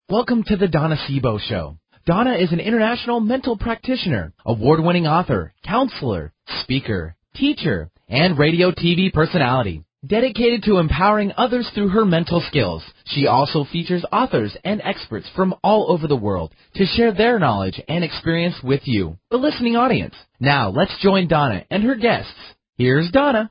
Welcome to the Donna Sebo Show. Donna is an international mental practitioner, award-winning author, counselor, speaker, teacher, and radio TV personality. Dedicated to empowering others through her mental skills, she also features authors and experts from all over the world to share their knowledge and experience with you, the listening audience. Now, let's join Donna and her guests. Here's Donna.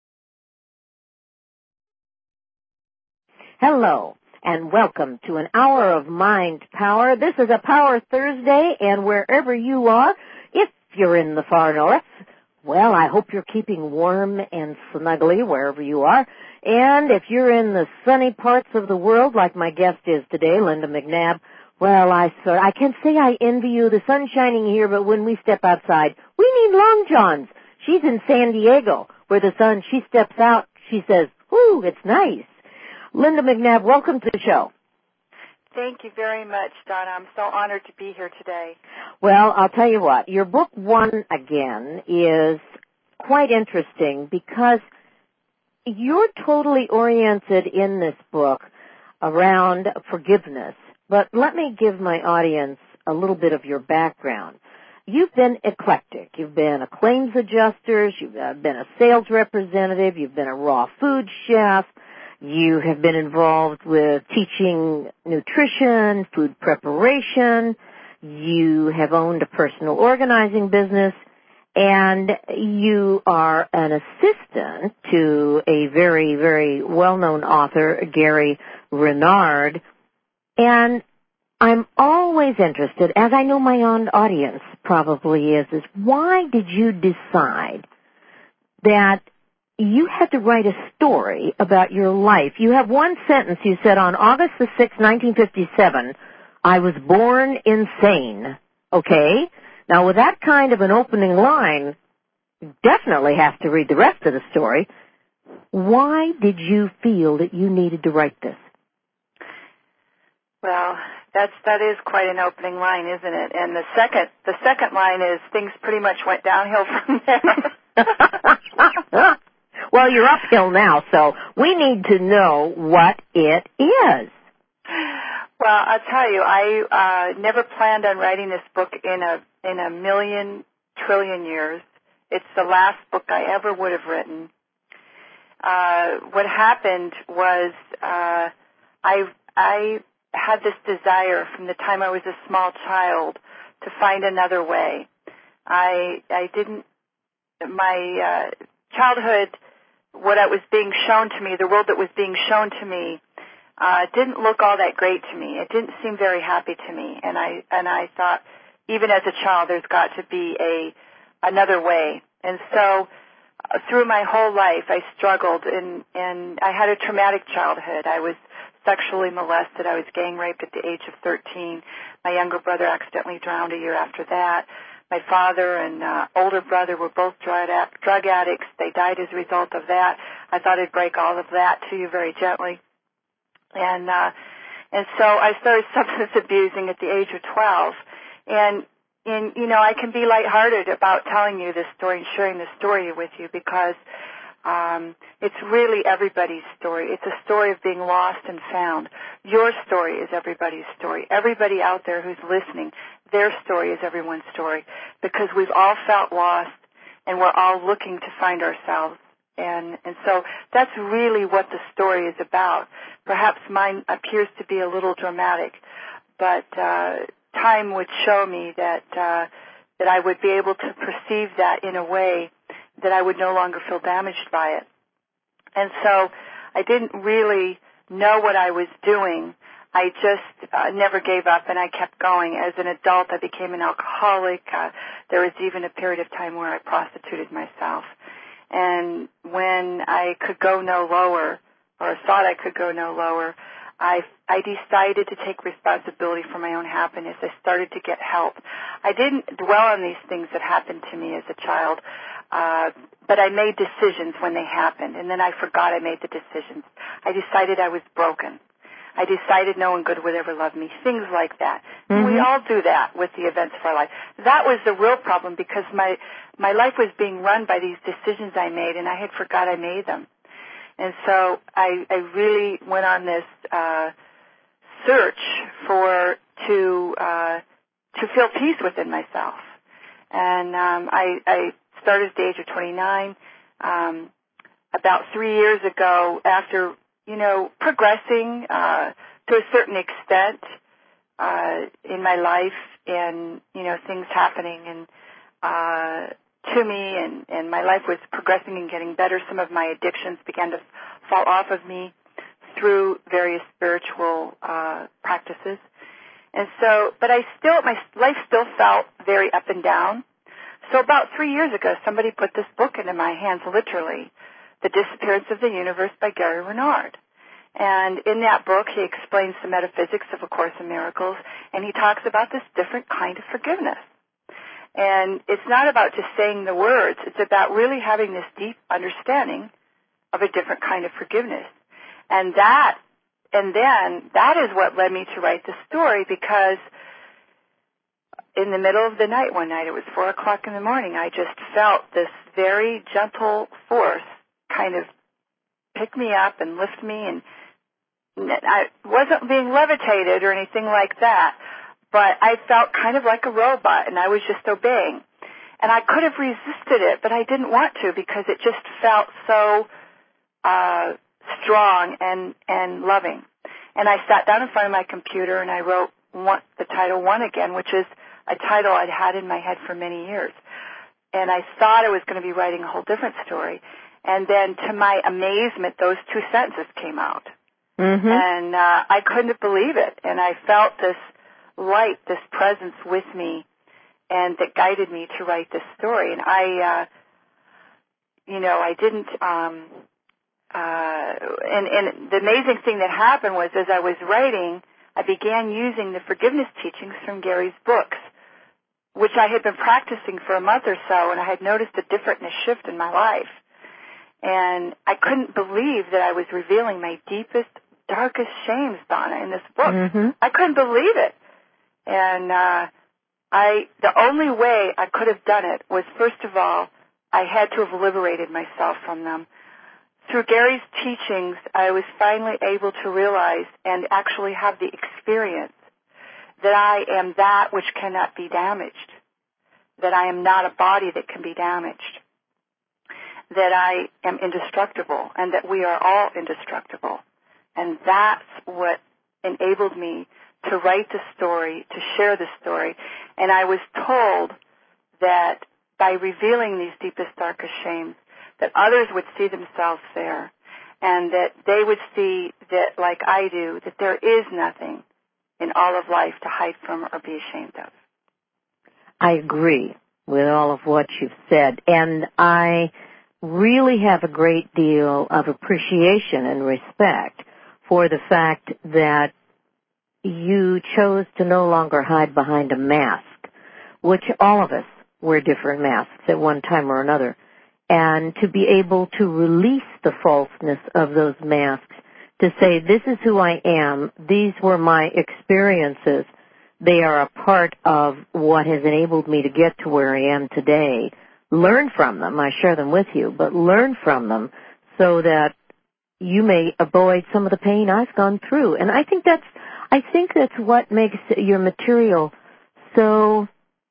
Hello, and welcome to an hour of Mind Power. This is a Power Thursday, and wherever you are, if you're in the far north, well, I hope you're keeping warm and snuggly wherever you are. And if you're in the sunny parts of the world, like my guest is today, Linda McNabb, well, I can say I envy you. The sun's shining here, but when we step outside, we need long johns. She's in San Diego, where the sun, she steps out, she says, "Ooh, it's nice." Linda McNabb, welcome to the show. Thank you very much, Donna. I'm so honored to be here today. Well, I'll tell you what, your book, One Again, is quite interesting because you're totally oriented in this book around forgiveness. But let me give my audience a little bit of your background. You've been eclectic. You've been a claims adjuster. You've been a sales representative. You've been a raw food chef. You have been involved with teaching nutrition, food preparation. You have owned a personal organizing business, and you are an assistant to a very, very well-known author, Gary Renard. And I'm always interested, as I know my own audience probably is why did you decide that you had to write a story about your life? You have one sentence. You said, on August the 6th, 1957, I was born insane. Okay? Now, with that kind of an opening line, you definitely have to read the rest of the story. Why did you feel that you needed to write this? Well, that is quite an opening line, isn't it? And the second line is things pretty much went downhill from there. Well, you're uphill now, so we need to know what it is. Well, I'll tell you, I never planned on writing this book in a million trillion years. It's the last book I ever would have written. What happened was I had this desire from the time I was a small child to find another way. My childhood, what was being shown to me, the world that was being shown to me, didn't look all that great to me. It didn't seem very happy to me, and I thought, even as a child, there's got to be another way. And so, through my whole life, I struggled, and I had a traumatic childhood. I was sexually molested. I was gang raped at the age of 13. My younger brother accidentally drowned a year after that. My father and older brother were both drug addicts. They died as a result of that. I thought I'd break all of that to you very gently. And so I started substance abusing at the age of 12. And you know, I can be lighthearted about telling you this story and sharing this story with you because it's really everybody's story. It's a story of being lost and found. Your story is everybody's story. Everybody out there who's listening, their story is everyone's story because we've all felt lost and we're all looking to find ourselves. And so that's really what the story is about. Perhaps mine appears to be a little dramatic, but time would show me that I would be able to perceive that in a way that I would no longer feel damaged by it. And so I didn't really know what I was doing. I just never gave up, and I kept going. As an adult, I became an alcoholic. There was even a period of time where I prostituted myself. And when I could go no lower, or thought I could go no lower, I decided to take responsibility for my own happiness. I started to get help. I didn't dwell on these things that happened to me as a child, but I made decisions when they happened, and then I forgot I made the decisions. I decided I was broken. I decided no one good would ever love me, things like that. Mm-hmm. We all do that with the events of our life. That was the real problem because my life was being run by these decisions I made, and I had forgot I made them. And so I really went on this search to feel peace within myself. And I started at the age of 29. About 3 years ago, after progressing to a certain extent in my life, and things happening and to me, and my life was progressing and getting better. Some of my addictions began to fall off of me through various spiritual practices. And so, but my life still felt very up and down. So about 3 years ago, somebody put this book into my hands, literally, The Disappearance of the Universe by Gary Renard. And in that book, he explains the metaphysics of A Course in Miracles, and he talks about this different kind of forgiveness. And it's not about just saying the words. It's about really having this deep understanding of a different kind of forgiveness. And then that is what led me to write the story, because in the middle of the night one night, it was 4 o'clock in the morning, I just felt this very gentle force kind of pick me up and lift me, and I wasn't being levitated or anything like that, but I felt kind of like a robot, and I was just obeying. And I could have resisted it, but I didn't want to, because it just felt so strong and loving. And I sat down in front of my computer and I wrote the title One Again, which is a title I'd had in my head for many years. And I thought I was going to be writing a whole different story. And then to my amazement, those two sentences came out. Mm-hmm. And I couldn't believe it. And I felt this light, this presence with me, and that guided me to write this story. And I didn't, and the amazing thing that happened was, as I was writing, I began using the forgiveness teachings from Gary's books, which I had been practicing for a month or so, and I had noticed a difference, a shift in my life. And I couldn't believe that I was revealing my deepest, darkest shames, Donna, in this book. Mm-hmm. I couldn't believe it. And the only way I could have done it was, first of all, I had to have liberated myself from them. Through Gary's teachings, I was finally able to realize and actually have the experience that I am that which cannot be damaged, that I am not a body that can be damaged, that I am indestructible, and that we are all indestructible. And that's what enabled me to write the story, to share the story. And I was told that by revealing these deepest, darkest shames, that others would see themselves there, and that they would see that, like I do, that there is nothing in all of life to hide from or be ashamed of. I agree with all of what you've said, and I really have a great deal of appreciation and respect for the fact that you chose to no longer hide behind a mask, which all of us wear different masks at one time or another, and to be able to release the falseness of those masks, to say, this is who I am, these were my experiences, they are a part of what has enabled me to get to where I am today. Learn from them, I share them with you, but learn from them so that you may avoid some of the pain I've gone through. And I think that's what makes your material so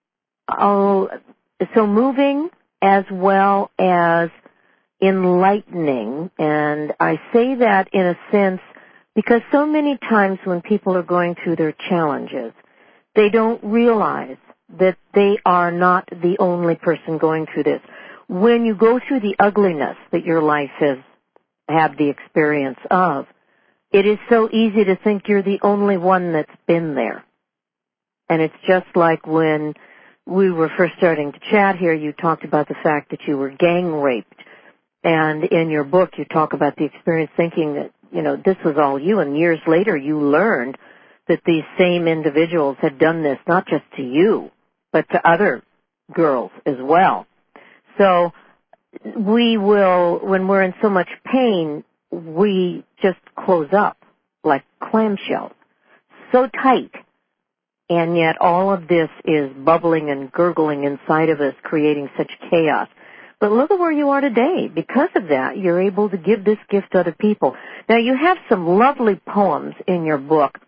moving, as well as enlightening. And I say that in a sense because so many times when people are going through their challenges, they don't realize that they are not the only person going through this. When you go through the ugliness that your life has had the experience of, it is so easy to think you're the only one that's been there. And it's just like when we were first starting to chat here, you talked about the fact that you were gang raped. And in your book, you talk about the experience thinking that, this was all you. And years later, you learned that these same individuals had done this not just to you, but to other girls as well. So we will, when we're in so much pain, we just close up like clamshells, so tight. And yet all of this is bubbling and gurgling inside of us, creating such chaos. But look at where you are today. Because of that, you're able to give this gift to other people. Now, you have some lovely poems in your book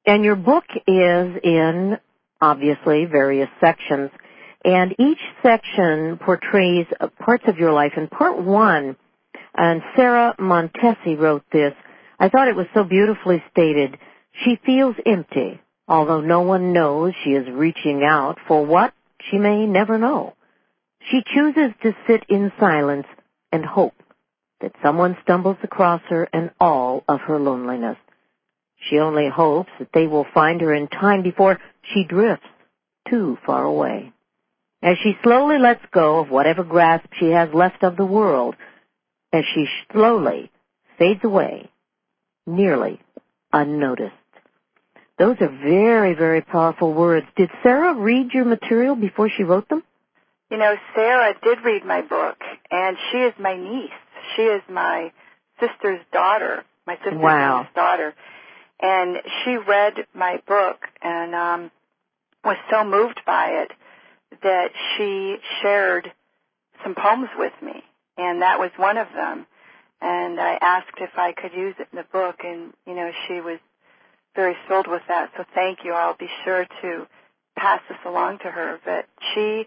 And your book is in, obviously, various sections, and each section portrays parts of your life. In part one, and Sarah Montesi wrote this, I thought it was so beautifully stated, she feels empty, although no one knows she is reaching out for what she may never know. She chooses to sit in silence and hope that someone stumbles across her and all of her loneliness. She only hopes that they will find her in time before she drifts too far away. As she slowly lets go of whatever grasp she has left of the world, as she slowly fades away, nearly unnoticed. Those are very, very powerful words. Did Sarah read your material before she wrote them? You know, Sarah did read my book, and she is my niece. She is my sister's daughter, my sister's youngest daughter. And she read my book and was so moved by it that she shared some poems with me, and that was one of them. And I asked if I could use it in the book, and, you know, she was very thrilled with that. So thank you. I'll be sure to pass this along to her. But she's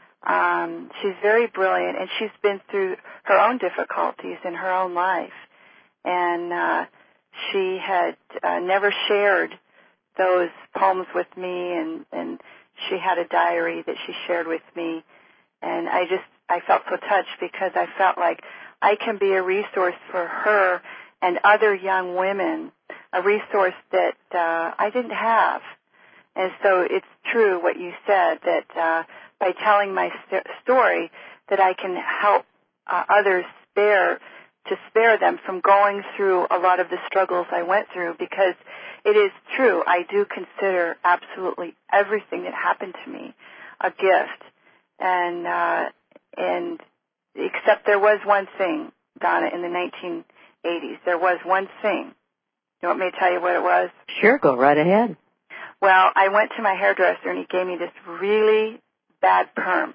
very brilliant, and she's been through her own difficulties in her own life. And she had never shared those poems with me, and she had a diary that she shared with me. And I felt so touched because I felt like I can be a resource for her and other young women, a resource that I didn't have. And so it's true what you said, that by telling my story, that I can help others spare them from going through a lot of the struggles I went through, because it is true, I do consider absolutely everything that happened to me a gift. And except there was one thing, Donna, in the 1980s, there was one thing. You want me to tell you what it was? Sure, go right ahead. Well, I went to my hairdresser, and he gave me this really bad perm.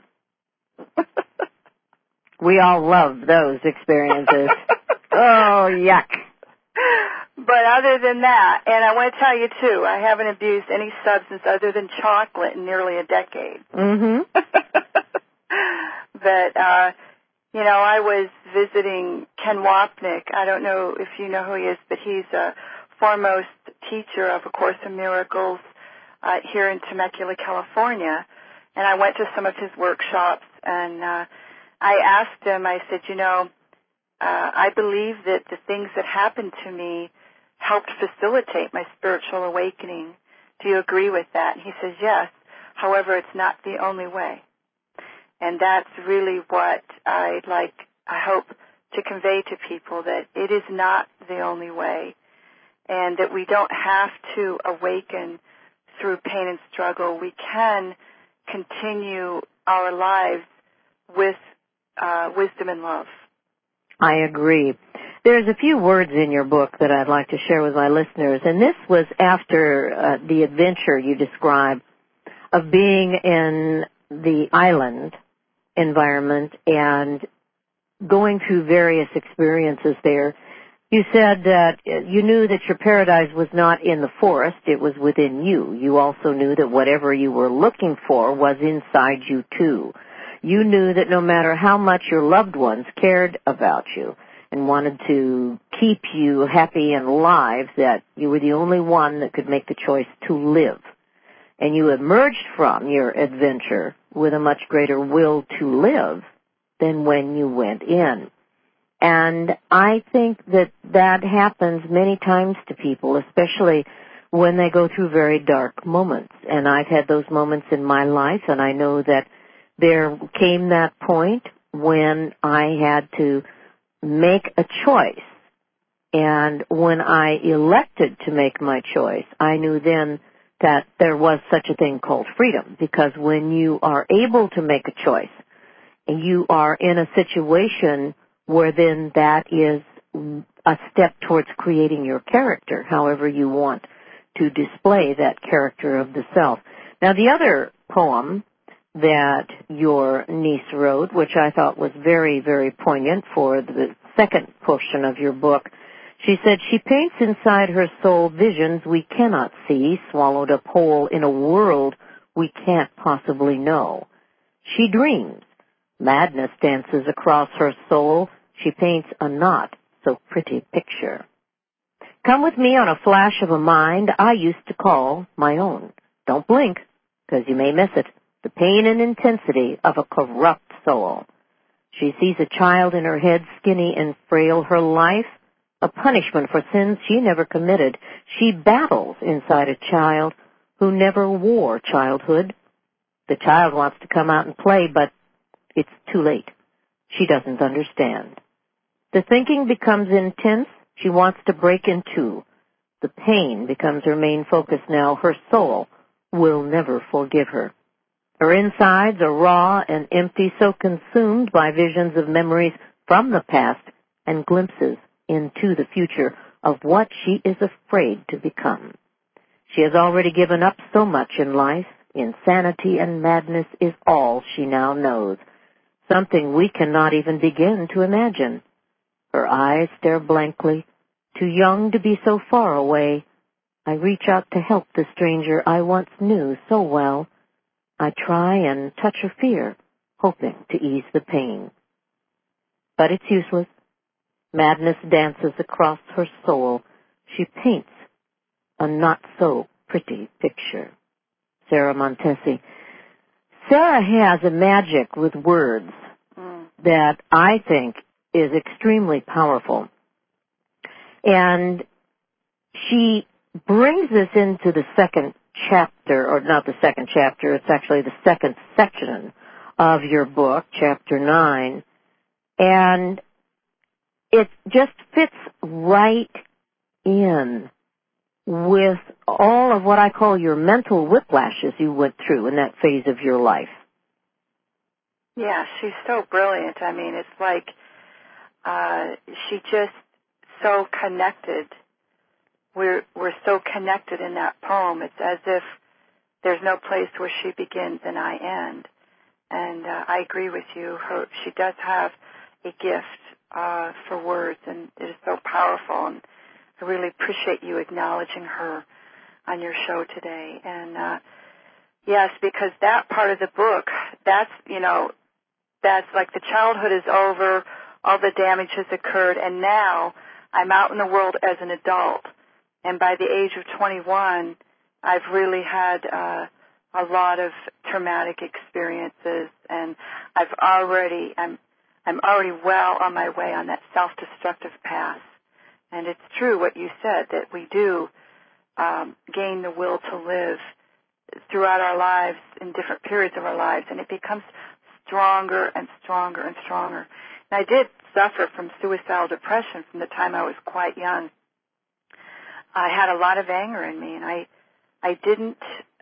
We all love those experiences. Oh, yuck. But other than that, and I want to tell you, too, I haven't abused any substance other than chocolate in nearly a decade. Mm-hmm. But, you know, I was visiting Ken Wapnick. I don't know if you know who he is, but he's a foremost teacher of A Course in Miracles here in Temecula, California. And I went to some of his workshops, and I asked him, I said, you know, I believe that the things that happened to me helped facilitate my spiritual awakening. Do you agree with that? And he says, yes. However, it's not the only way. And that's really what I hope to convey to people, that it is not the only way, and that we don't have to awaken through pain and struggle. We can continue our lives with wisdom and love. I agree. There's a few words in your book that I'd like to share with my listeners, and this was after the adventure you described of being in the island environment and going through various experiences there. You said that you knew that your paradise was not in the forest, it was within you. You also knew that whatever you were looking for was inside you too. You knew that no matter how much your loved ones cared about you and wanted to keep you happy and alive, that you were the only one that could make the choice to live. And you emerged from your adventure with a much greater will to live than when you went in. And I think that that happens many times to people, especially when they go through very dark moments. And I've had those moments in my life, and I know that there came that point when I had to make a choice. And when I elected to make my choice, I knew then that there was such a thing called freedom, because when you are able to make a choice and you are in a situation where then that is a step towards creating your character, however you want to display that character of the self. Now, the other poem that your niece wrote, which I thought was very, very poignant for the second portion of your book, She said she paints inside her soul visions we cannot see, swallowed up whole in a world we can't possibly know. She dreams. Madness dances across her soul. She paints a not so pretty picture. Come with me on a flash of a mind I used to call my own. Don't blink, 'cause you may miss it. The pain and intensity of a corrupt soul. She sees a child in her head, skinny and frail. Her life, a punishment for sins she never committed. She battles inside a child who never wore childhood. The child wants to come out and play, but it's too late. She doesn't understand. The thinking becomes intense. She wants to break in two. The pain becomes her main focus now. Her soul will never forgive her. Her insides are raw and empty, so consumed by visions of memories from the past and glimpses into the future of what she is afraid to become. She has already given up so much in life. Insanity and madness is all she now knows, something we cannot even begin to imagine. Her eyes stare blankly, too young to be so far away. I reach out to help the stranger I once knew so well. I try and touch her fear, hoping to ease the pain. But it's useless. Madness dances across her soul. She paints a not-so-pretty picture. Sarah Montesi. Sarah has a magic with words that I think is extremely powerful. And she brings us into the second chapter, or not the second chapter, it's actually the second section of your book, chapter 9. And it just fits right in with all of what I call your mental whiplashes you went through in that phase of your life. Yeah, she's so brilliant. I mean, it's like she just so connected. We're so connected in that poem. It's as if there's no place where she begins and I end. And I agree with you. She does have a gift for words, and it is so powerful. And I really appreciate you acknowledging her on your show today. And yes, because that part of the book, that's like the childhood is over, all the damage has occurred, and now I'm out in the world as an adult. And by the age of 21, I've really had a lot of traumatic experiences, and I'm already well on my way on that self-destructive path. And it's true what you said, that we do gain the will to live throughout our lives in different periods of our lives, and it becomes stronger and stronger and stronger. And I did suffer from suicidal depression from the time I was quite young. I had a lot of anger in me, and I didn't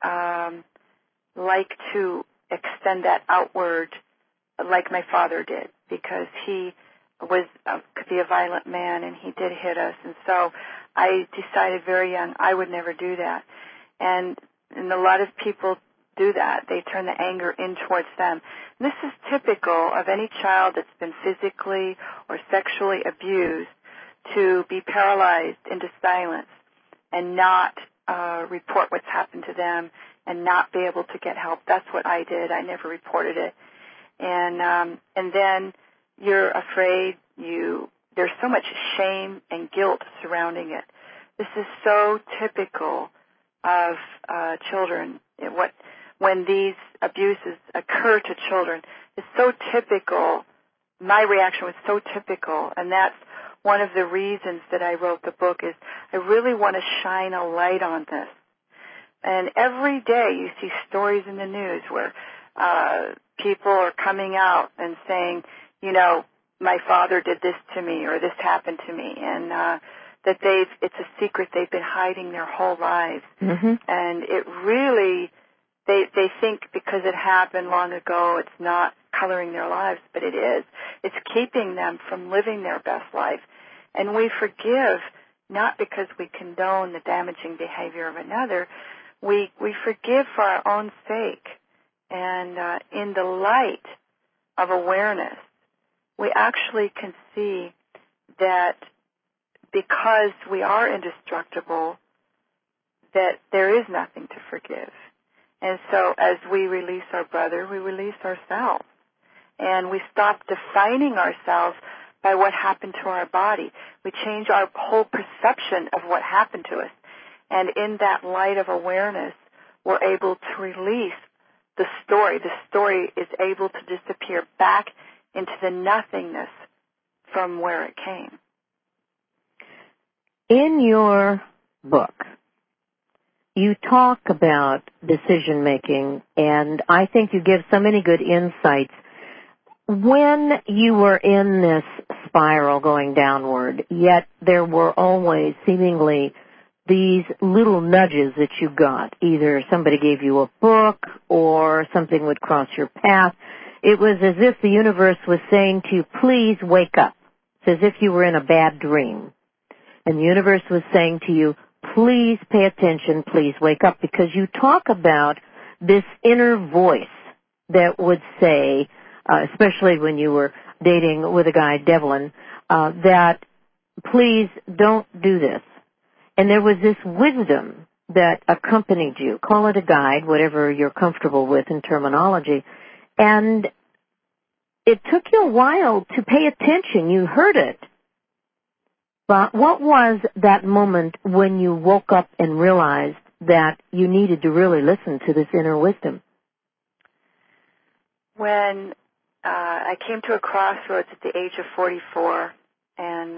like to extend that outward like my father did, because he could be a violent man, and he did hit us. And so I decided very young I would never do that. And a lot of people do that. They turn the anger in towards them. And this is typical of any child that's been physically or sexually abused, to be paralyzed into silence and not report what's happened to them and not be able to get help. That's what I did. I never reported it. And then you're afraid. There's so much shame and guilt surrounding it. This is so typical of children. When these abuses occur to children, it's so typical. My reaction was so typical, and that's one of the reasons that I wrote the book, is I really want to shine a light on this. And every day you see stories in the news where people are coming out and saying, my father did this to me, or this happened to me, and that it's a secret they've been hiding their whole lives. Mm-hmm. And it really, they think because it happened long ago, it's not coloring their lives, but it is. It's keeping them from living their best life. And we forgive not because we condone the damaging behavior of another. We forgive for our own sake. And in the light of awareness, we actually can see that because we are indestructible, that there is nothing to forgive. And so as we release our brother, we release ourselves. And we stop defining ourselves by what happened to our body. We change our whole perception of what happened to us. And in that light of awareness, we're able to release the story. The story is able to disappear back into the nothingness from where it came. In your book, you talk about decision making, and I think you give so many good insights. When you were in this spiral going downward, yet there were always seemingly these little nudges that you got. Either somebody gave you a book or something would cross your path. It was as if the universe was saying to you, please wake up. It's as if you were in a bad dream. And the universe was saying to you, please pay attention, please wake up, because you talk about this inner voice that would say, especially when you were dating with a guy, Devlin, that please don't do this. And there was this wisdom that accompanied you. Call it a guide, whatever you're comfortable with in terminology. And it took you a while to pay attention. You heard it. But what was that moment when you woke up and realized that you needed to really listen to this inner wisdom? When I came to a crossroads at the age of 44, and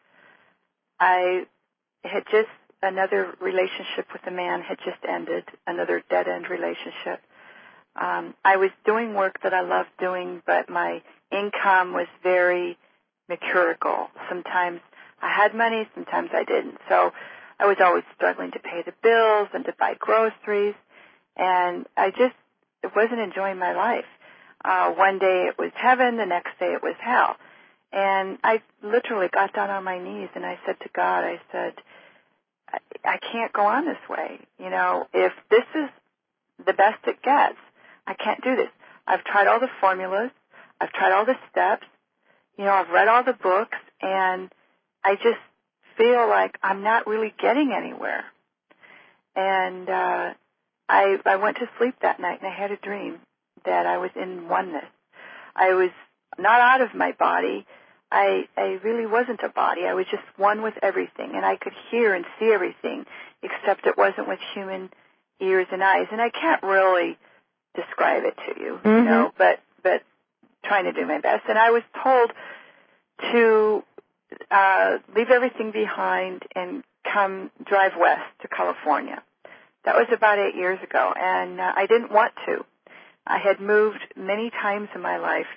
I had just, another relationship with a man had just ended, another dead-end relationship. I was doing work that I loved doing, but my income was very mercurical. Sometimes I had money, sometimes I didn't. So I was always struggling to pay the bills and to buy groceries, and I just wasn't enjoying my life. One day it was heaven, the next day it was hell. And I literally got down on my knees and I said to God, I said, I can't go on this way. You know, if this is the best it gets, I can't do this. I've tried all the formulas. I've tried all the steps. You know, I've read all the books, and I just feel like I'm not really getting anywhere. And I went to sleep that night, and I had a dream that I was in oneness. I was not out of my body. I really wasn't a body. I was just one with everything, and I could hear and see everything, except it wasn't with human ears and eyes. And I can't really describe it to you, you know, but trying to do my best. And I was told to leave everything behind and come drive west to California. That was about 8 years ago, and I didn't want to. I had moved many times in my life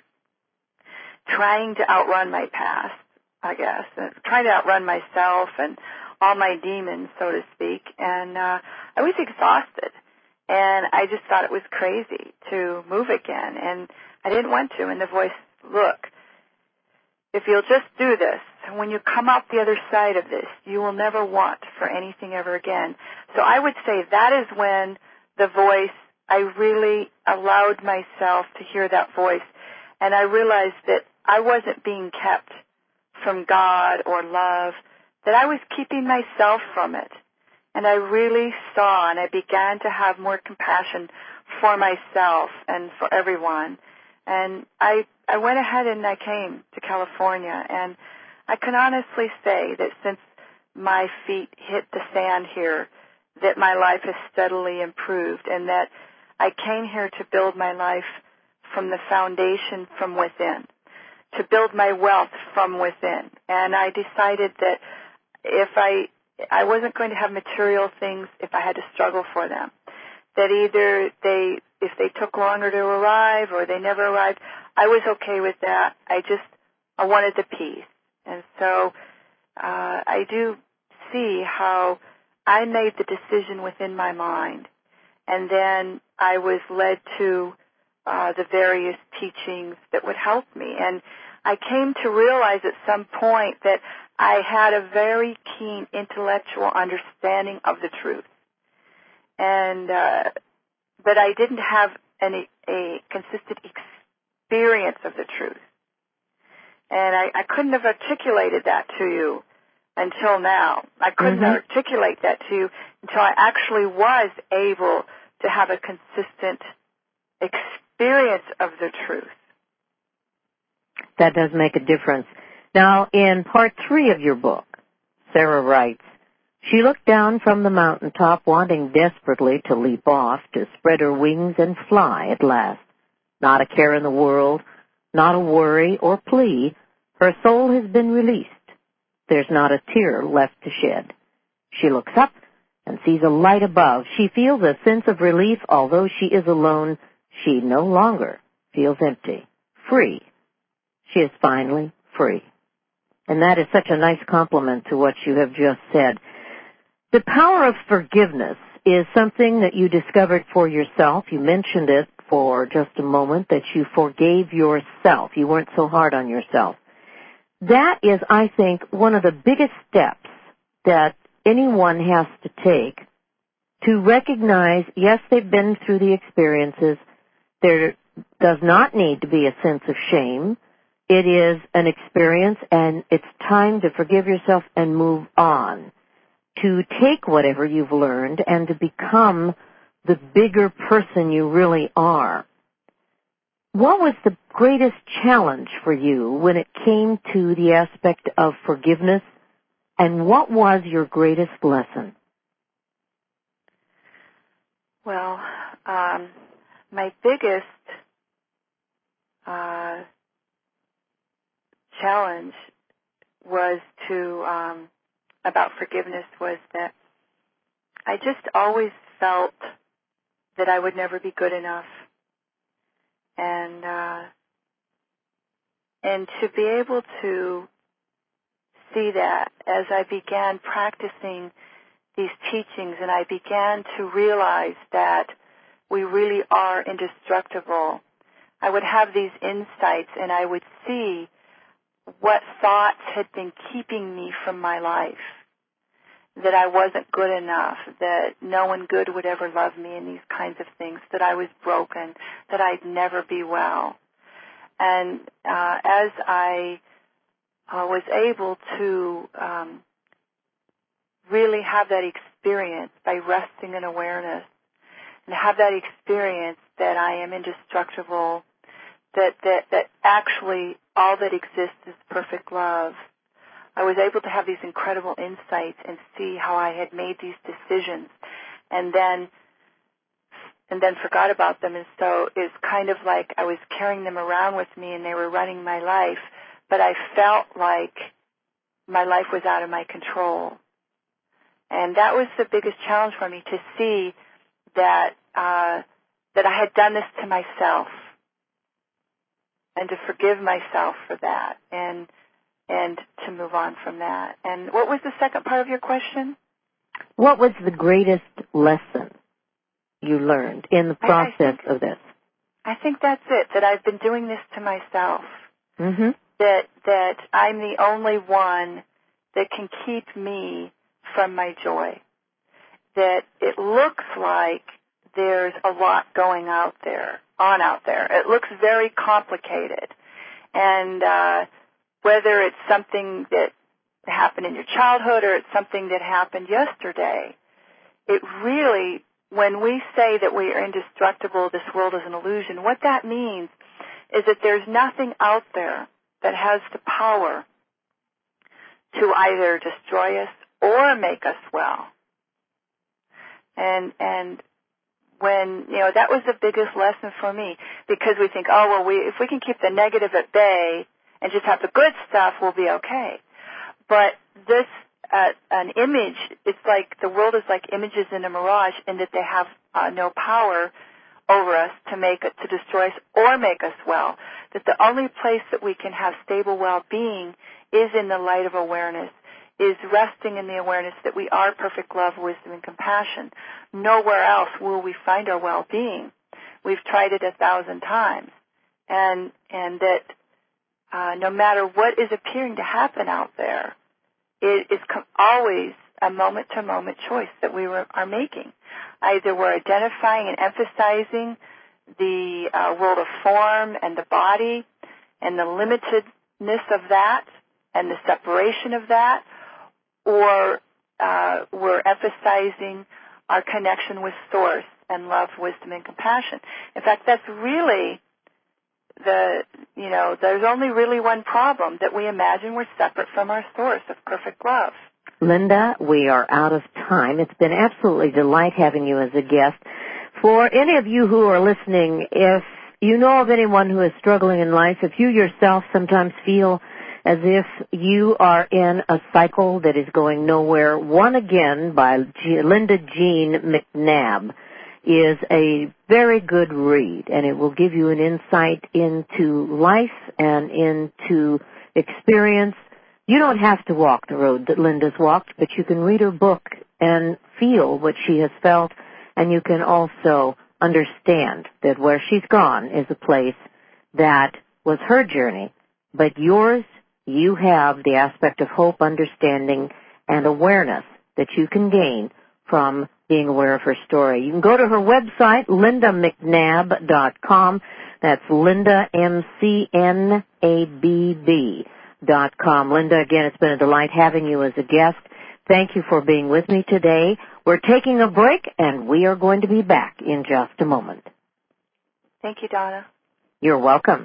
trying to outrun my past, I guess, trying to outrun myself and all my demons, so to speak, and I was exhausted, and I just thought it was crazy to move again, and I didn't want to, and the voice, look, if you'll just do this, when you come out the other side of this, you will never want for anything ever again. So I would say that is when the voice, I really allowed myself to hear that voice, and I realized that I wasn't being kept from God or love, that I was keeping myself from it. And I really saw, and I began to have more compassion for myself and for everyone. And I went ahead and I came to California, and I can honestly say that since my feet hit the sand here, that my life has steadily improved, and that I came here to build my life from the foundation from within, to build my wealth from within. And I decided that if I wasn't going to have material things if I had to struggle for them, that either if they took longer to arrive or they never arrived, I was okay with that. I wanted the peace. And so I do see how I made the decision within my mind, and then I was led to the various teachings that would help me. And I came to realize at some point that I had a very keen intellectual understanding of the truth, and but I didn't have a consistent experience of the truth. And I couldn't have articulated that to you until now. I couldn't articulate that to you until I actually was able to have a consistent experience of the truth. That does make a difference. Now, in part 3 of your book, Sarah writes, she looked down from the mountaintop, wanting desperately to leap off, to spread her wings and fly at last. Not a care in the world, not a worry or plea. Her soul has been released. There's not a tear left to shed. She looks up and sees a light above. She feels a sense of relief. Although she is alone, she no longer feels empty. Free. She is finally free. And that is such a nice compliment to what you have just said. The power of forgiveness is something that you discovered for yourself. You mentioned it for just a moment, that you forgave yourself. You weren't so hard on yourself. That is, I think, one of the biggest steps that anyone has to take to recognize, yes, they've been through the experiences. There does not need to be a sense of shame. It is an experience, and it's time to forgive yourself and move on, to take whatever you've learned and to become the bigger person you really are. What was the greatest challenge for you when it came to the aspect of forgiveness, and what was your greatest lesson? Well, my biggest challenge was about forgiveness was that I just always felt that I would never be good enough. And to be able to see that as I began practicing these teachings and I began to realize that we really are indestructible, I would have these insights and I would see what thoughts had been keeping me from my life, that I wasn't good enough, that no one good would ever love me, and these kinds of things, that I was broken, that I'd never be well. And as I was able to really have that experience by resting in awareness and have that experience that I am indestructible, that actually all that exists is perfect love, I was able to have these incredible insights and see how I had made these decisions and then forgot about them. And so it's kind of like I was carrying them around with me and they were running my life, but I felt like my life was out of my control. And that was the biggest challenge for me, to see that I had done this to myself and to forgive myself for that and to move on from that. And what was the second part of your question? What was the greatest lesson you learned in the process of this? I think that's it, that I've been doing this to myself. Mm-hmm. That I'm the only one that can keep me from my joy. That it looks like there's a lot going on out there. It looks very complicated. And whether it's something that happened in your childhood or it's something that happened yesterday, it really, when we say that we are indestructible, this world is an illusion, what that means is that there's nothing out there that has the power to either destroy us or make us well. And when, that was the biggest lesson for me, because we think, if we can keep the negative at bay and just have the good stuff, we'll be okay. But this, an image, it's like the world is like images in a mirage, in that they have no power over us to destroy us or make us well. That the only place that we can have stable well-being is in the light of awareness, is resting in the awareness that we are perfect love, wisdom, and compassion. Nowhere else will we find our well-being. We've tried it 1,000 times. And that no matter what is appearing to happen out there, it is always a moment-to-moment choice that we are making. Either we're identifying and emphasizing the world of form and the body and the limitedness of that and the separation of that, or we're emphasizing our connection with Source and love, wisdom, and compassion. In fact, that's really there's only really one problem, that we imagine we're separate from our Source of perfect love. Linda, we are out of time. It's been absolutely a delight having you as a guest. For any of you who are listening, if you know of anyone who is struggling in life, if you yourself sometimes feel as if you are in a cycle that is going nowhere, One Again by Linda Jean McNabb is a very good read, and it will give you an insight into life and into experience. You don't have to walk the road that Linda's walked, but you can read her book and feel what she has felt, and you can also understand that where she's gone is a place that was her journey, but yours, you have the aspect of hope, understanding, and awareness that you can gain from being aware of her story. You can go to her website, lindamcnabb.com. That's Linda, MCNABB.com. Linda, again, it's been a delight having you as a guest. Thank you for being with me today. We're taking a break, and we are going to be back in just a moment. Thank you, Donna. You're welcome.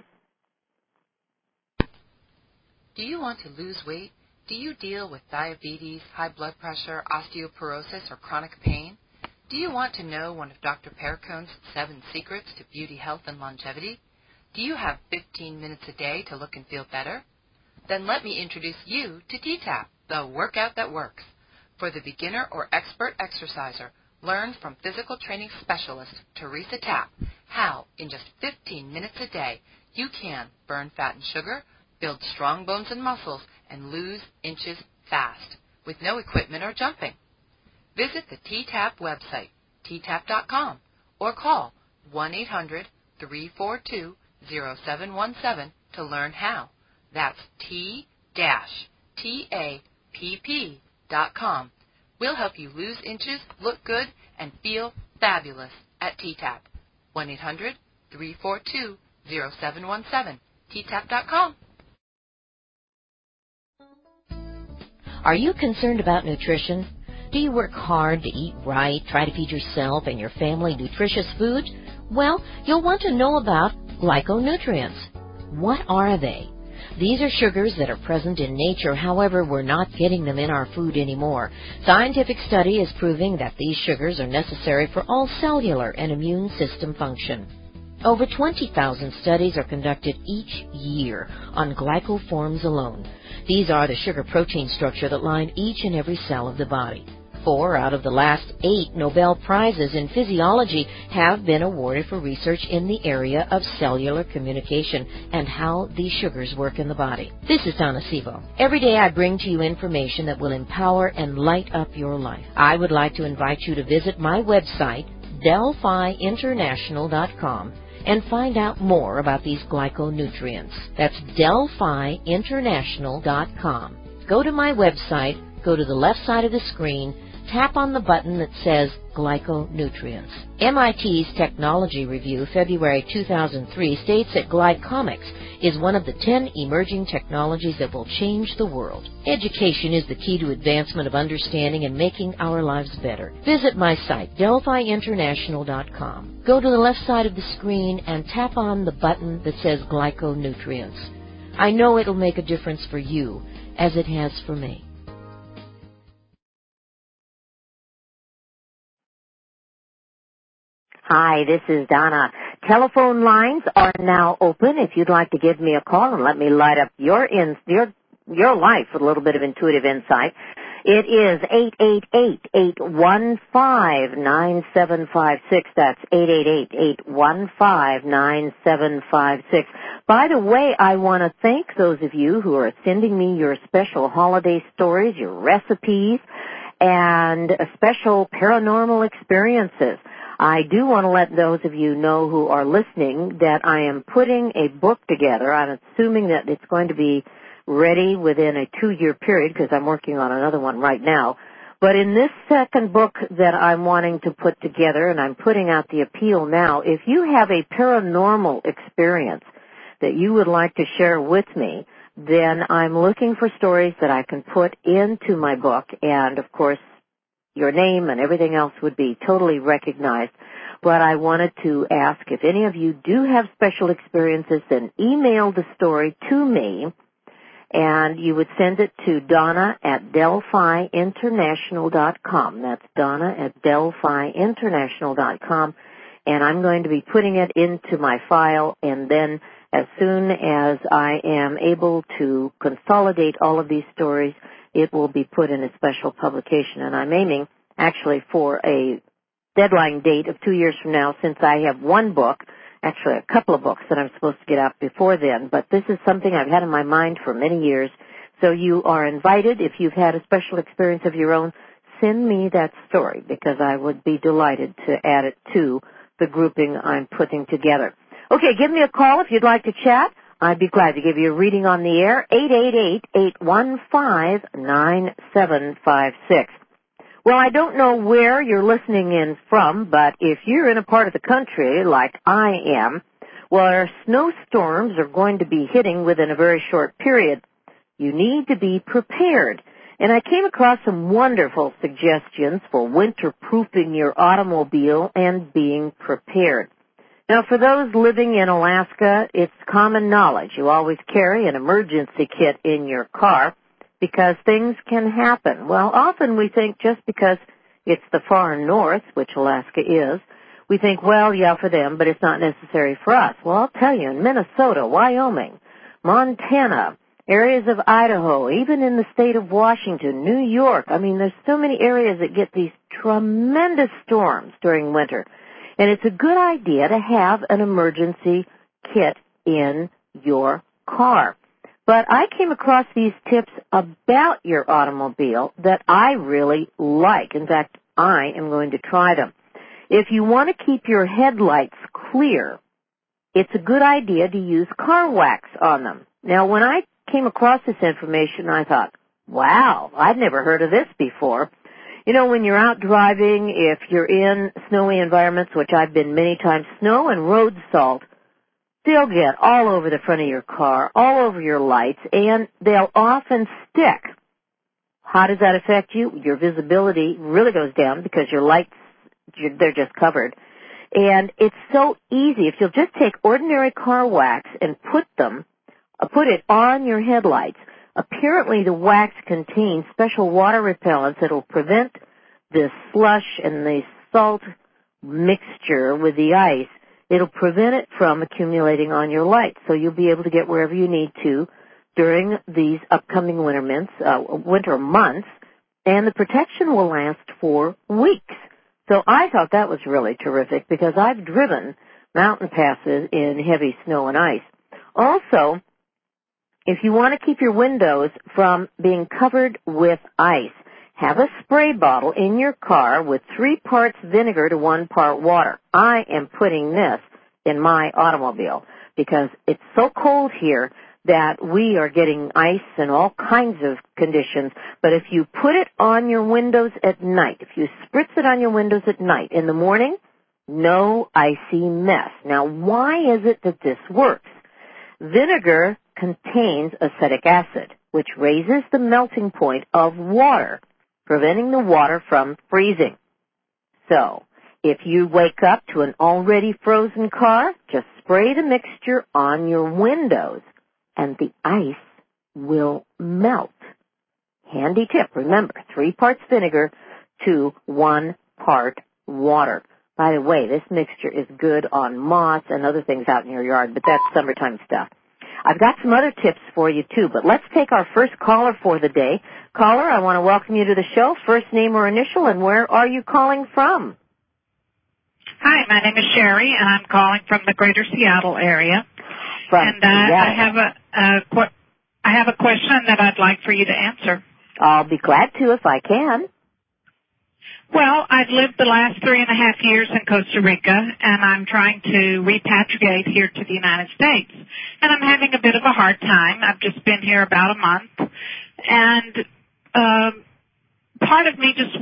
Do you want to lose weight? Do you deal with diabetes, high blood pressure, osteoporosis, or chronic pain? Do you want to know one of Dr. Perricone's 7 secrets to beauty, health, and longevity? Do you have 15 minutes a day to look and feel better? Then let me introduce you to T-TAP, the workout that works. For the beginner or expert exerciser, learn from physical training specialist Teresa Tapp how, in just 15 minutes a day, you can burn fat and sugar, build strong bones and muscles, and lose inches fast with no equipment or jumping. Visit the T-TAP website, ttap.com, or call 1-800-342-0717 to learn how. That's T-TAPP.com. We'll help you lose inches, look good, and feel fabulous at T-TAP. 1-800-342-0717, ttap.com. Are you concerned about nutrition? Do you work hard to eat right, try to feed yourself and your family nutritious food? Well, you'll want to know about glyconutrients. What are they? These are sugars that are present in nature, however, we're not getting them in our food anymore. Scientific study is proving that these sugars are necessary for all cellular and immune system function. Over 20,000 studies are conducted each year on glycoforms alone. These are the sugar-protein structure that line each and every cell of the body. 4 out of the last 8 Nobel Prizes in physiology have been awarded for research in the area of cellular communication and how these sugars work in the body. This is Donna Sevo. Every day I bring to you information that will empower and light up your life. I would like to invite you to visit my website, DelphiInternational.com, and find out more about these glyconutrients. That's DelphiInternational.com. Go to my website, go to the left side of the screen, tap on the button that says Glyconutrients. MIT's Technology Review, February 2003, states that glycomics is one of the 10 emerging technologies that will change the world. Education is the key to advancement of understanding and making our lives better. Visit my site, DelphiInternational.com. Go to the left side of the screen and tap on the button that says Glyconutrients. I know it'll make a difference for you, as it has for me. Hi, this is Donna. Telephone lines are now open if you'd like to give me a call and let me light up your life with a little bit of intuitive insight. It is 888-815-9756. That's 888-815-9756. By the way, I want to thank those of you who are sending me your special holiday stories, your recipes, and special paranormal experiences. I do want to let those of you know who are listening that I am putting a book together. I'm assuming that it's going to be ready within a 2-year period because I'm working on another one right now. But in this second book that I'm wanting to put together, and I'm putting out the appeal now, if you have a paranormal experience that you would like to share with me, then I'm looking for stories that I can put into my book, and of course, your name and everything else would be totally recognized. But I wanted to ask if any of you do have special experiences, then email the story to me, and you would send it to Donna at DelphiInternational.com. That's Donna at DelphiInternational.com, and I'm going to be putting it into my file, and then as soon as I am able to consolidate all of these stories, it will be put in a special publication. And I'm aiming actually for a deadline date of 2 years from now, since I have one book, actually a couple of books that I'm supposed to get out before then. But this is something I've had in my mind for many years. So you are invited, if you've had a special experience of your own, send me that story, because I would be delighted to add it to the grouping I'm putting together. Okay, give me a call if you'd like to chat. I'd be glad to give you a reading on the air, 888-815-9756. Well, I don't know where you're listening in from, but if you're in a part of the country like I am, well, our snowstorms are going to be hitting within a very short period. You need to be prepared. And I came across some wonderful suggestions for winter-proofing your automobile and being prepared. Now, for those living in Alaska, it's common knowledge. You always carry an emergency kit in your car because things can happen. Well, often we think just because it's the far north, which Alaska is, we think, well, yeah, for them, but it's not necessary for us. Well, I'll tell you, in Minnesota, Wyoming, Montana, areas of Idaho, even in the state of Washington, New York, I mean, there's so many areas that get these tremendous storms during winter. And it's a good idea to have an emergency kit in your car. But I came across these tips about your automobile that I really like. In fact, I am going to try them. If you want to keep your headlights clear, it's a good idea to use car wax on them. Now, when I came across this information, I thought, wow, I'd never heard of this before. You know, when you're out driving, if you're in snowy environments, which I've been many times, snow and road salt, they'll get all over the front of your car, all over your lights, and they'll often stick. How does that affect you? Your visibility really goes down because your lights, they're just covered. And it's so easy. If you'll just take ordinary car wax and put it on your headlights, apparently the wax contains special water repellents that will prevent the slush and the salt mixture with the ice. It'll prevent it from accumulating on your lights, so you'll be able to get wherever you need to during these upcoming winter months, and the protection will last for weeks. So I thought that was really terrific because I've driven mountain passes in heavy snow and ice. Also, if you want to keep your windows from being covered with ice, have a spray bottle in your car with 3 parts vinegar to 1 part water. I am putting this in my automobile because it's so cold here that we are getting ice and all kinds of conditions. But if you put it on your windows at night, if you spritz it on your windows at night, in the morning, no icy mess. Now, why is it that this works? Vinegar contains acetic acid, which raises the melting point of water, preventing the water from freezing. So, if you wake up to an already frozen car, just spray the mixture on your windows, and the ice will melt. Handy tip, remember, 3 parts vinegar to 1 part water. By the way, this mixture is good on moss and other things out in your yard, but that's summertime stuff. I've got some other tips for you, too, but let's take our first caller for the day. Caller, I want to welcome you to the show. First name or initial, and where are you calling from? Hi, my name is Sherry, and I'm calling from the greater Seattle area. I have a question that I'd like for you to answer. I'll be glad to if I can. Well, I've lived the last 3.5 years in Costa Rica, and I'm trying to repatriate here to the United States. And I'm having a bit of a hard time. I've just been here about a month. And part of me just,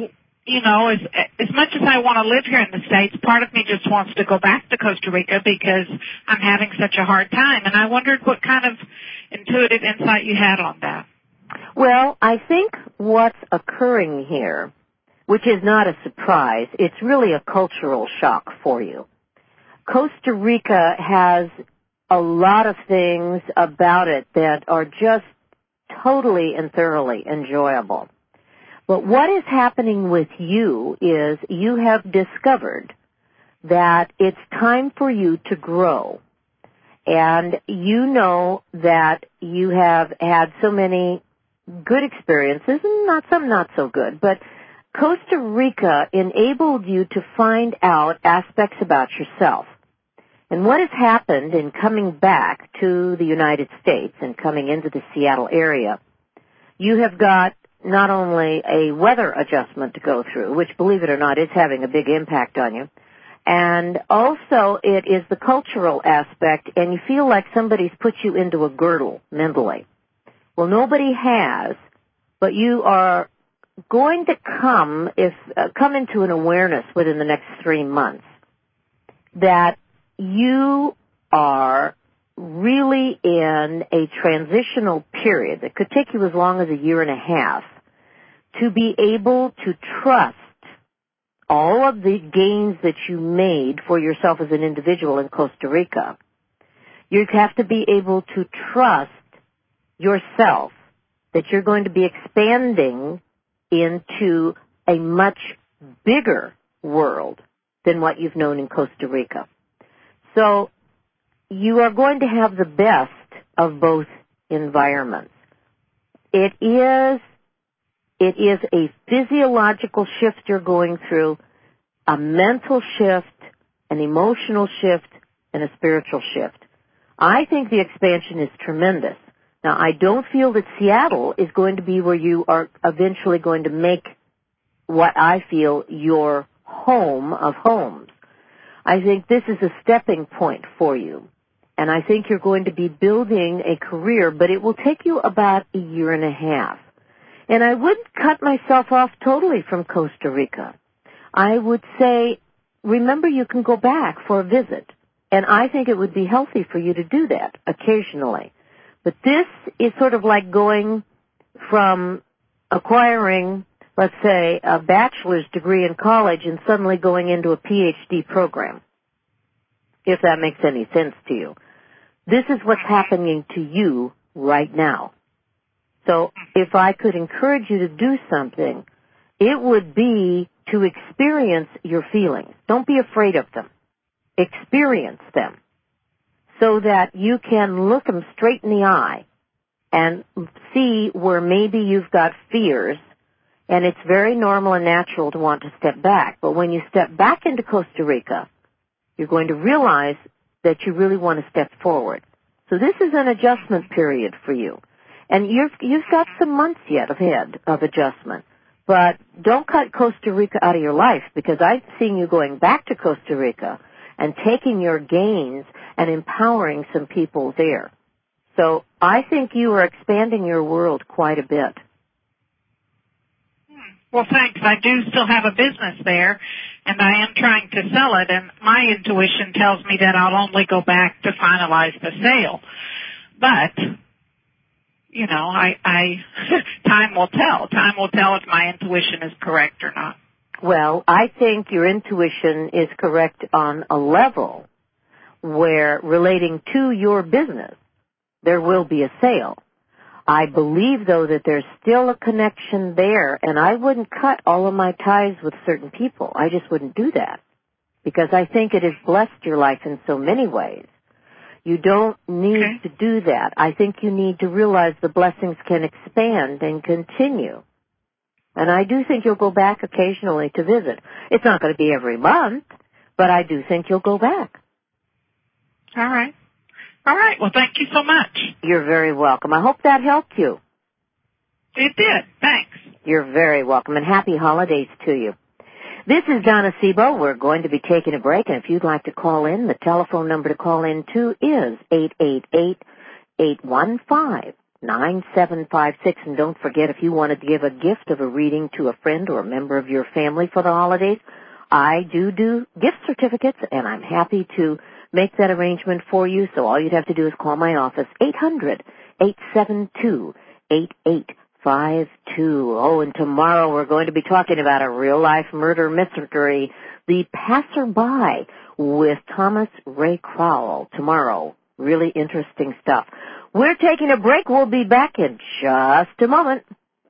as much as I want to live here in the States, part of me just wants to go back to Costa Rica because I'm having such a hard time. And I wondered what kind of intuitive insight you had on that. Well, I think what's occurring here, which is not a surprise, it's really a cultural shock for you. Costa Rica has a lot of things about it that are just totally and thoroughly enjoyable. But what is happening with you is you have discovered that it's time for you to grow. And you know that you have had so many good experiences, and some not so good, but Costa Rica enabled you to find out aspects about yourself. And what has happened in coming back to the United States and coming into the Seattle area, you have got not only a weather adjustment to go through, which, believe it or not, is having a big impact on you, and also it is the cultural aspect, and you feel like somebody's put you into a girdle mentally. Well, nobody has, but you are going to come into an awareness within the next 3 months that you are really in a transitional period that could take you as long as a year and a half to be able to trust all of the gains that you made for yourself as an individual in Costa Rica. You have to be able to trust yourself that you're going to be expanding into a much bigger world than what you've known in Costa Rica. So you are going to have the best of both environments. It is a physiological shift you're going through, a mental shift, an emotional shift, and a spiritual shift. I think the expansion is tremendous. Now, I don't feel that Seattle is going to be where you are eventually going to make what I feel your home of homes. I think this is a stepping point for you. And I think you're going to be building a career, but it will take you about a year and a half. And I wouldn't cut myself off totally from Costa Rica. I would say, remember, you can go back for a visit. And I think it would be healthy for you to do that occasionally. But this is sort of like going from acquiring, let's say, a bachelor's degree in college and suddenly going into a PhD program, if that makes any sense to you. This is what's happening to you right now. So if I could encourage you to do something, it would be to experience your feelings. Don't be afraid of them. Experience them so that you can look them straight in the eye and see where maybe you've got fears, and it's very normal and natural to want to step back. But when you step back into Costa Rica, you're going to realize that you really want to step forward. So this is an adjustment period for you. And you've got some months yet ahead of adjustment. But don't cut Costa Rica out of your life, because I'm seeing you going back to Costa Rica and taking your gains and empowering some people there. So I think you are expanding your world quite a bit. Well, thanks. I do still have a business there, and I am trying to sell it, and my intuition tells me that I'll only go back to finalize the sale. But, you know, time will tell. Time will tell if my intuition is correct or not. Well, I think your intuition is correct on a level where, relating to your business, there will be a sale. I believe, though, that there's still a connection there, and I wouldn't cut all of my ties with certain people. I just wouldn't do that, because I think it has blessed your life in so many ways. You don't need to do that. I think you need to realize the blessings can expand and continue. And I do think you'll go back occasionally to visit. It's not going to be every month, but I do think you'll go back. All right. All right. Well, thank you so much. You're very welcome. I hope that helped you. It did. Thanks. You're very welcome, and happy holidays to you. This is Donna Sebo. We're going to be taking a break, and if you'd like to call in, the telephone number to call in to is 888-815-9756. And don't forget, if you wanted to give a gift of a reading to a friend or a member of your family for the holidays, I do gift certificates, and I'm happy to make that arrangement for you. So all you'd have to do is call my office, 888-872-8852. Oh, and tomorrow we're going to be talking about a real-life murder mystery, The Passerby, with Thomas Ray Crowell tomorrow. Really interesting stuff. We're taking a break. We'll be back in just a moment.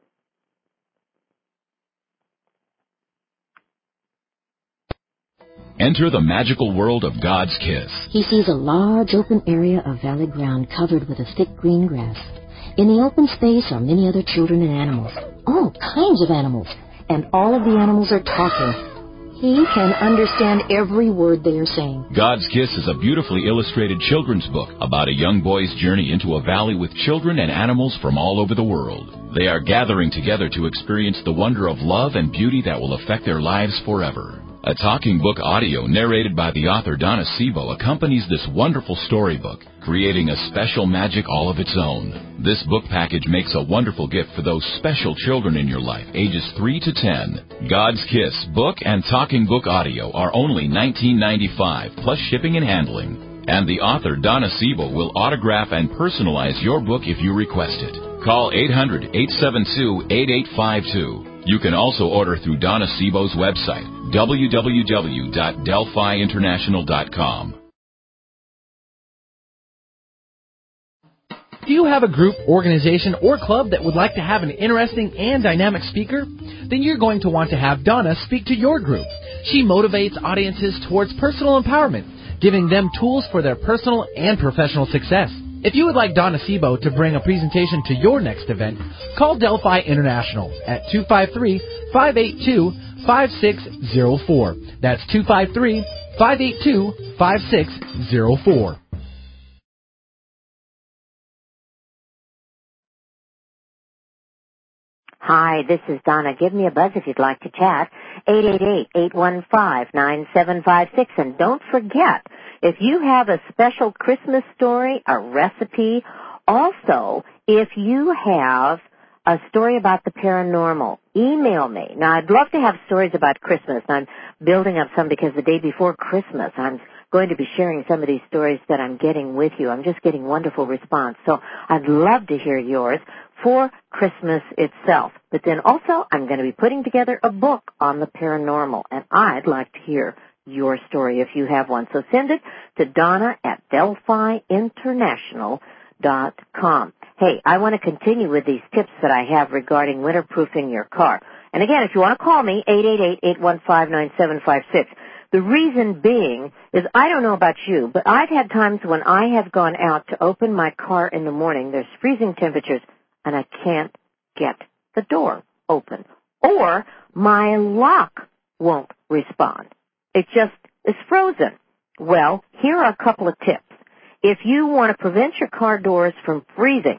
Enter the magical world of God's kiss. He sees a large open area of valley ground covered with a thick green grass. In the open space are many other children and animals, all kinds of animals, and all of the animals are talking. He can understand every word they are saying. God's Kiss is a beautifully illustrated children's book about a young boy's journey into a valley with children and animals from all over the world. They are gathering together to experience the wonder of love and beauty that will affect their lives forever. A talking book audio narrated by the author Donna Sebo accompanies this wonderful storybook, creating a special magic all of its own. This book package makes a wonderful gift for those special children in your life, ages 3 to 10. God's Kiss book and talking book audio are only $19.95, plus shipping and handling. And the author Donna Sebo will autograph and personalize your book if you request it. Call 800-872-8852. You can also order through Donna Sebo's website, www.delphiinternational.com. Do you have a group, organization, or club that would like to have an interesting and dynamic speaker? Then you're going to want to have Donna speak to your group. She motivates audiences towards personal empowerment, giving them tools for their personal and professional success. If you would like Donna Sebo to bring a presentation to your next event, call Delphi International at 253-582-5604. That's 253-582-5604. Hi, this is Donna. Give me a buzz if you'd like to chat. 888-815-9756. And don't forget, if you have a special Christmas story, a recipe, also, if you have a story about the paranormal, email me. Now, I'd love to have stories about Christmas. I'm building up some because the day before Christmas, I'm going to be sharing some of these stories that I'm getting with you. I'm just getting wonderful response. So I'd love to hear yours for Christmas itself. But then also, I'm going to be putting together a book on the paranormal, and I'd like to hear your story if you have one. So send it to Donna at DelphiInternational.com. Hey, I want to continue with these tips that I have regarding winterproofing your car. And again, if you want to call me, 888-815-9756. The reason being is I don't know about you, but I've had times when I have gone out to open my car in the morning, there's freezing temperatures, and I can't get the door open. Or my lock won't respond. It just is frozen. Well, here are a couple of tips. If you want to prevent your car doors from freezing,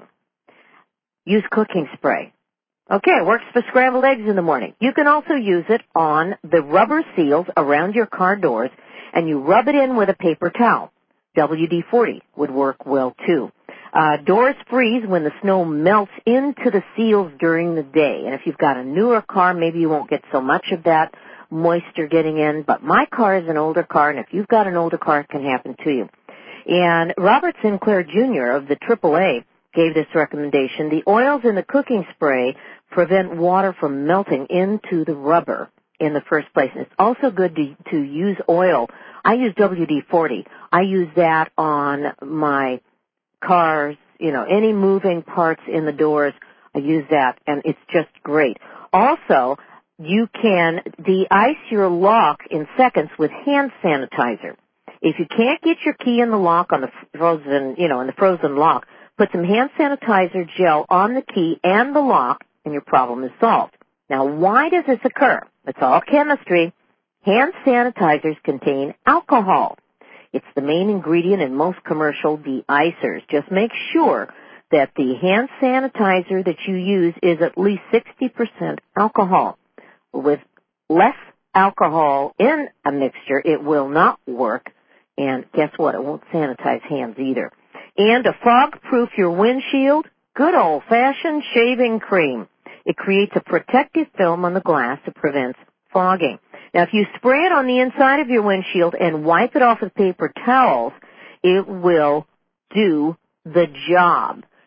use cooking spray. Okay, it works for scrambled eggs in the morning. You can also use it on the rubber seals around your car doors, and you rub it in with a paper towel. WD-40 would work well, too. Doors freeze when the snow melts into the seals during the day. And if you've got a newer car, maybe you won't get so much of that moisture getting in. But my car is an older car, and if you've got an older car, it can happen to you. And Robert Sinclair Jr. of the AAA gave this recommendation. The oils in the cooking spray prevent water from melting into the rubber in the first place. And it's also good to use oil. I use WD-40. I use that on my cars, any moving parts in the doors. I use that, and it's just great. Also, you can de-ice your lock in seconds with hand sanitizer. If you can't get your key in the lock on the frozen, in the frozen lock, put some hand sanitizer gel on the key and the lock, and your problem is solved. Now, why does this occur? It's all chemistry. Hand sanitizers contain alcohol. It's the main ingredient in most commercial de-icers. Just make sure that the hand sanitizer that you use is at least 60% alcohol. With less alcohol in a mixture, it will not work. And guess what? It won't sanitize hands either. And to fog-proof your windshield, good old-fashioned shaving cream. It creates a protective film on the glass that prevents fogging. Now, if you spray it on the inside of your windshield and wipe it off with paper towels, it will do the job.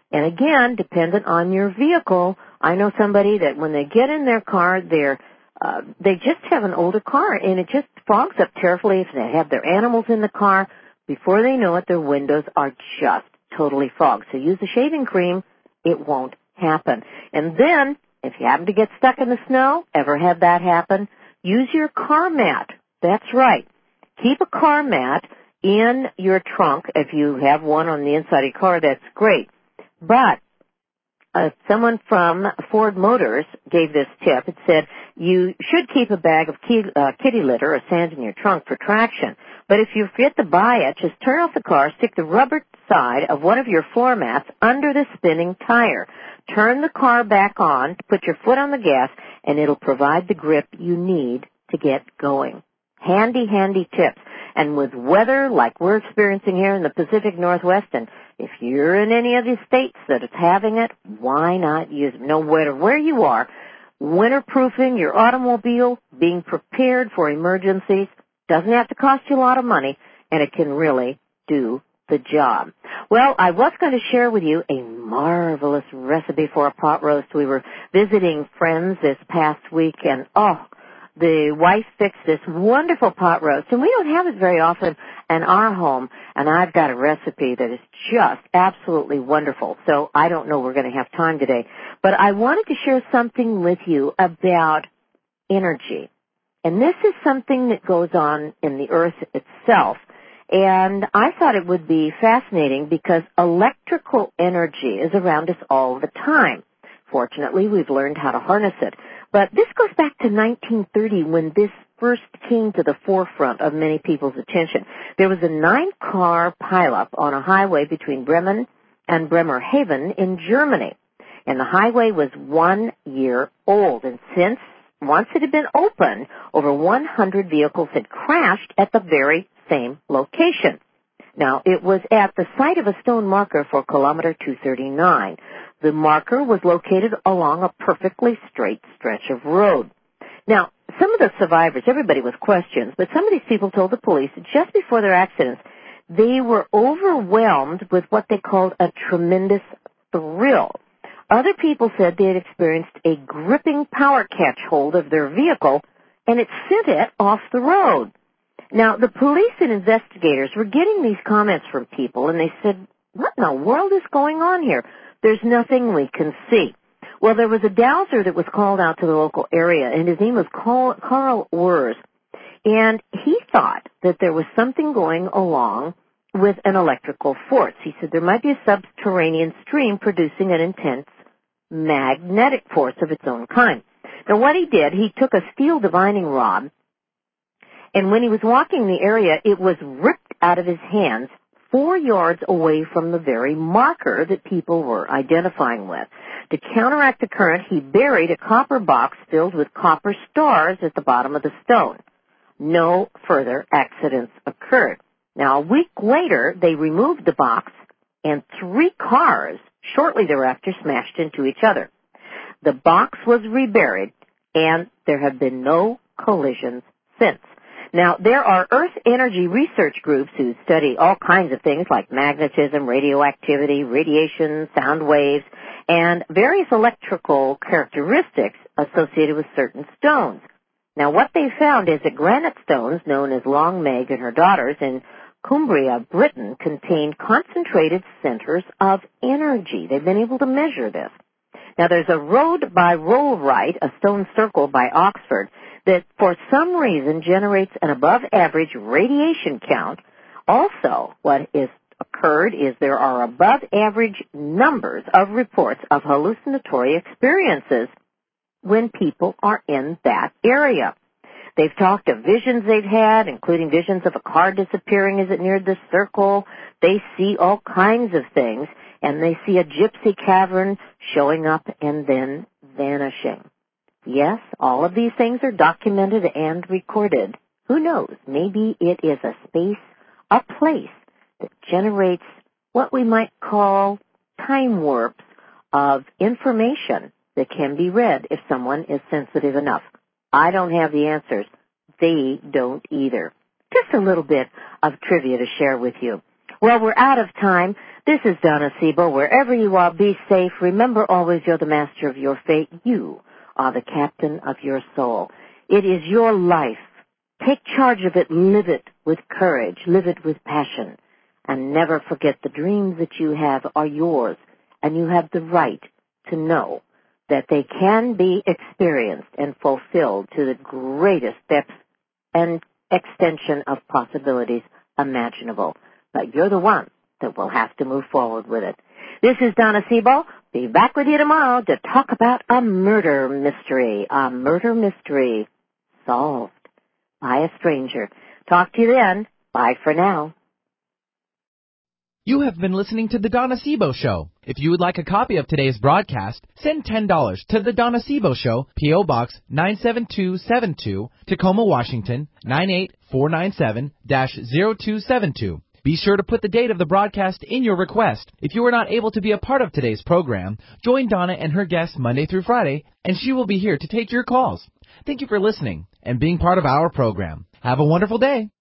And again, dependent on your vehicle, I know somebody that when they get in their car, they just have an older car, and it just fogs up terribly. If they have their animals in the car, before they know it, their windows are just totally fogged. So use the shaving cream. It won't happen. And then, if you happen to get stuck in the snow, ever had that happen, use your car mat. That's right. Keep a car mat in your trunk. If you have one on the inside of your car, that's great. But someone from Ford Motors gave this tip. It said you should keep a bag of kitty litter or sand in your trunk for traction. But if you forget to buy it, just turn off the car, stick the rubber side of one of your floor mats under the spinning tire. Turn the car back on, put your foot on the gas, and it'll provide the grip you need to get going. Handy, handy tips. And with weather like we're experiencing here in the Pacific Northwest, and if you're in any of these states that is having it, why not use them? No matter where you are, winterproofing your automobile, being prepared for emergencies, doesn't have to cost you a lot of money, and it can really do the job. Well, I was going to share with you a marvelous recipe for a pot roast. We were visiting friends this past week, and the wife fixed this wonderful pot roast, and we don't have it very often in our home, and I've got a recipe that is just absolutely wonderful. So I don't know we're going to have time today, but I wanted to share something with you about energy. And this is something that goes on in the earth itself. And I thought it would be fascinating because electrical energy is around us all the time. Fortunately, we've learned how to harness it. But this goes back to 1930 when this first came to the forefront of many people's attention. There was a 9-car pileup on a highway between Bremen and Bremerhaven in Germany. And the highway was 1 year old. And once it had been open, over 100 vehicles had crashed at the very same location. Now, it was at the site of a stone marker for kilometer 239. The marker was located along a perfectly straight stretch of road. Now, some of the survivors, everybody with questions, but some of these people told the police that just before their accidents, they were overwhelmed with what they called a tremendous thrill. Other people said they had experienced a gripping power catch hold of their vehicle, and it sent it off the road. Now, the police and investigators were getting these comments from people, and they said, what in the world is going on here? There's nothing we can see. Well, there was a dowser that was called out to the local area, and his name was Carl Urs, and he thought that there was something going along with an electrical force. He said there might be a subterranean stream producing an intense magnetic force of its own kind. Now, what he did, he took a steel divining rod, and when he was walking the area, it was ripped out of his hands 4 yards away from the very marker that people were identifying with. To counteract the current, he buried a copper box filled with copper stars at the bottom of the stone. No further accidents occurred. Now, a week later, they removed the box, and 3 cars shortly thereafter smashed into each other. The box was reburied, and there have been no collisions since. Now, there are Earth energy research groups who study all kinds of things like magnetism, radioactivity, radiation, sound waves, and various electrical characteristics associated with certain stones. Now, what they found is that granite stones, known as Long Meg and her daughters in Cumbria, Britain, contain concentrated centers of energy. They've been able to measure this. Now, there's a road by Rollright, a stone circle by Oxford, that for some reason generates an above-average radiation count. Also, what is occurred is there are above-average numbers of reports of hallucinatory experiences when people are in that area. They've talked of visions they've had, including visions of a car disappearing as it neared the circle. They see all kinds of things, and they see a gypsy cavern showing up and then vanishing. Yes, all of these things are documented and recorded. Who knows? Maybe it is a space, a place that generates what we might call time warps of information that can be read if someone is sensitive enough. I don't have the answers. They don't either. Just a little bit of trivia to share with you. Well, we're out of time. This is Donna Siebel. Wherever you are, be safe. Remember always you're the master of your fate. You are the captain of your soul. It is your life. Take charge of it. Live it with courage. Live it with passion. And never forget the dreams that you have are yours, and you have the right to know that they can be experienced and fulfilled to the greatest depth and extension of possibilities imaginable. But you're the one that will have to move forward with it. This is Donna Siebel. Be back with you tomorrow to talk about a murder mystery solved by a stranger. Talk to you then. Bye for now. You have been listening to The Donna Siebel Show. If you would like a copy of today's broadcast, send $10 to The Donna Siebel Show, P.O. Box 97272, Tacoma, Washington, 98497-0272. Be sure to put the date of the broadcast in your request. If you are not able to be a part of today's program, join Donna and her guests Monday through Friday, and she will be here to take your calls. Thank you for listening and being part of our program. Have a wonderful day.